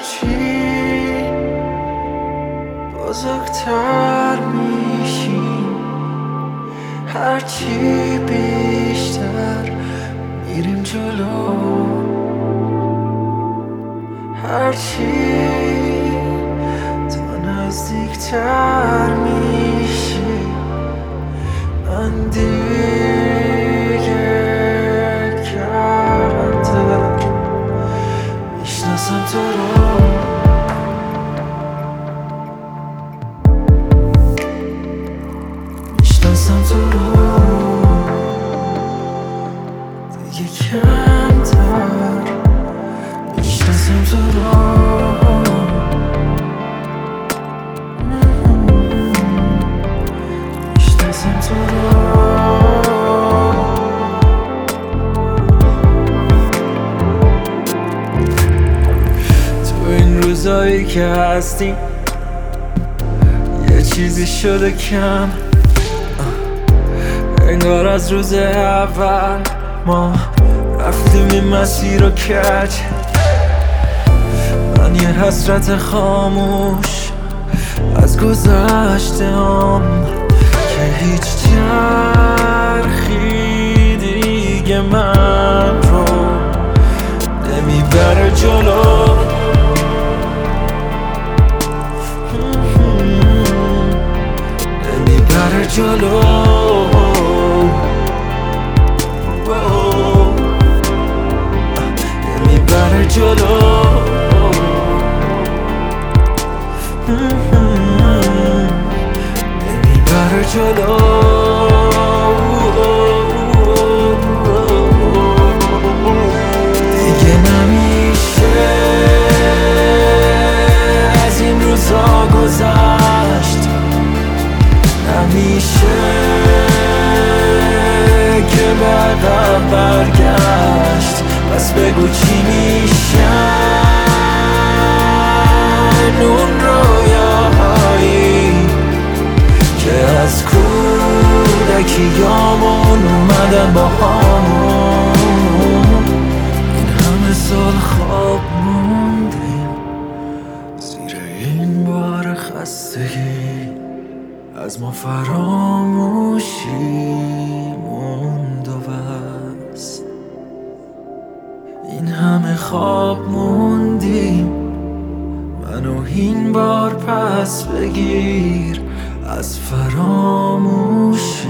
هرچی بزرگتر میشیم، هرچی بیشتر میریم جلو، هرچی تو نزدیکتر میشی من دیگه کمتر میشناسم تو رو. میشناسم تو رو دیگه کمتر، میشناسم تو رو. میشناسم تو رو. تو این روزایی که هستیم یه چیزی شده کم، انگار از روز اول ما رفتیم این مسیر رو کج. من یه حسرت خاموش از گذشتم که هیچ چرخی دیگه من رو نمیبره جلو. نمیبره جلو. نمیبره جلو. نمیبره جلو. دیگه نمیشه از این روزا گذشت، نمیشه که بعدم برگشت. پس بگو چی میشن اون رویاهایی که از کودکیامون اومدن با همون. این همه سال خواب موندیم زیر این بار خستگی، از ما فراموشی موند و بس. این همه خواب موندیم، منو این بار پس بگیر از فراموشی.